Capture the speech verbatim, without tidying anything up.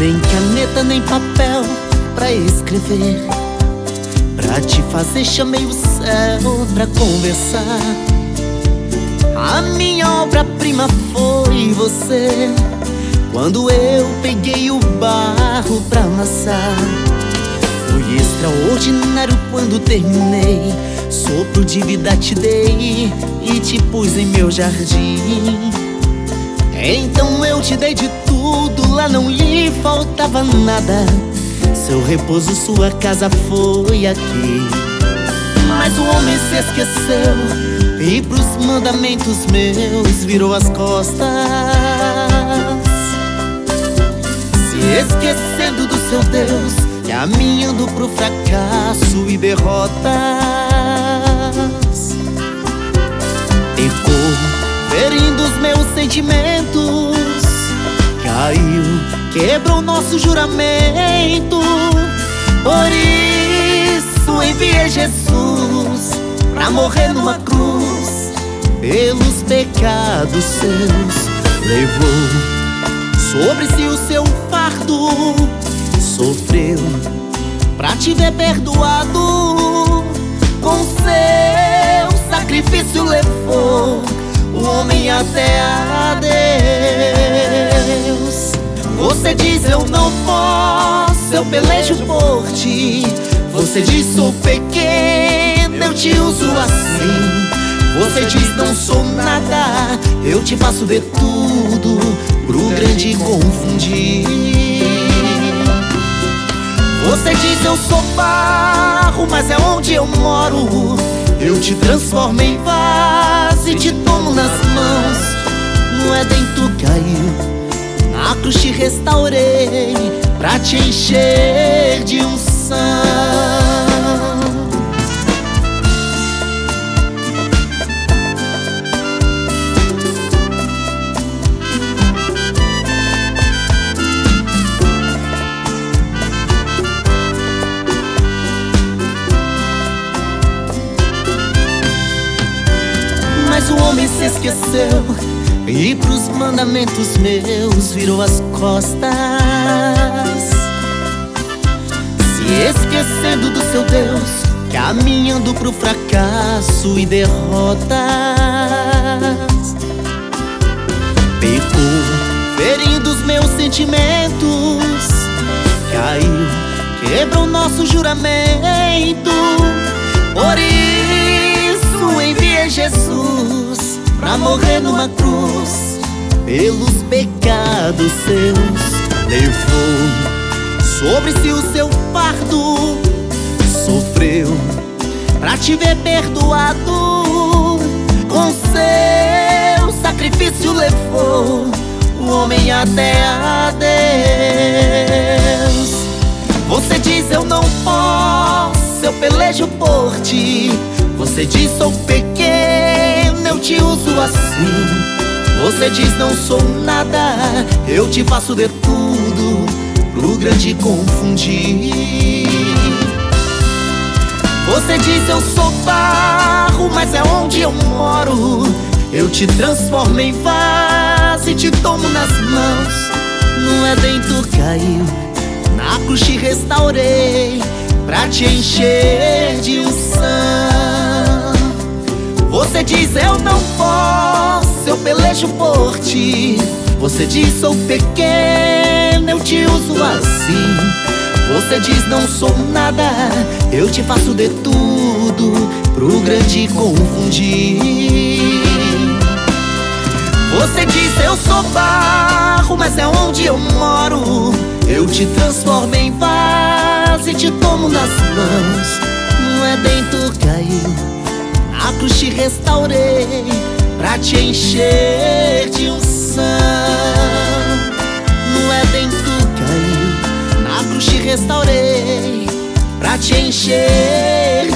nem caneta nem papel pra escrever. Pra te fazer chamei o céu pra conversar. A minha obra-prima foi você, quando eu peguei o barro pra amassar. Foi extraordinário quando terminei, sopro de vida te dei e te pus em meu jardim. Então eu te dei de tudo, lá não lhe faltava nada. Seu repouso, sua casa foi aqui. Mas o homem se esqueceu e pros mandamentos meus virou as costas, se esquecendo do seu Deus, caminhando pro fracasso e derrotas. Pecou, ferindo os meus sentimentos, caiu, quebrou nosso juramento. Por isso enviei Jesus pra morrer numa cruz pelos pecados seus. Levou sobre si o seu fardo, sofreu pra te ver perdoado. Com seu sacrifício levou o homem até a Deus. Você diz eu não posso, eu pelejo por ti. Você diz sou pequeno, eu te uso assim. Você diz não sou nada, eu te faço ver tudo pro grande confundir. Você diz eu sou barro, mas é onde eu moro. Eu te transformo em vaso e te tomo nas mãos. No Éden tu caiu, na cruz te restaurei pra te encher de unção. Mas o homem se esqueceu e pros mandamentos meus virou as costas, se esquecendo do seu Deus, caminhando pro fracasso e derrotas. Pecou, ferindo os meus sentimentos, caiu, quebrou nosso juramento. Por isso enviei Jesus pra morrer numa cruz pelos pecados seus. Levou sobre si o seu fardo, sofreu pra te ver perdoado. Com seu sacrifício levou o homem até a Deus. Você diz eu não posso, eu pelejo por ti. Você diz sou pequeno, eu te uso assim. Você diz não sou nada, eu te faço ver tudo pro grande confundir. Você diz eu sou barro, mas é onde eu moro. Eu te transformo em vaso e te tomo nas mãos. No Éden tu caiu, na cruz te restaurei pra te encher de unção. Você diz eu não posso, eu pelejo por ti. Você diz sou pequeno, eu te uso assim. Você diz não sou nada, eu te faço de tudo pro grande confundir. Você diz eu sou barro, mas é onde eu moro. Eu te transformo em vaso e te tomo nas mãos. No Éden tu caiu, na cruz te restaurei pra te encher de unção. No Éden tu caiu, na cruz te restaurei pra te encher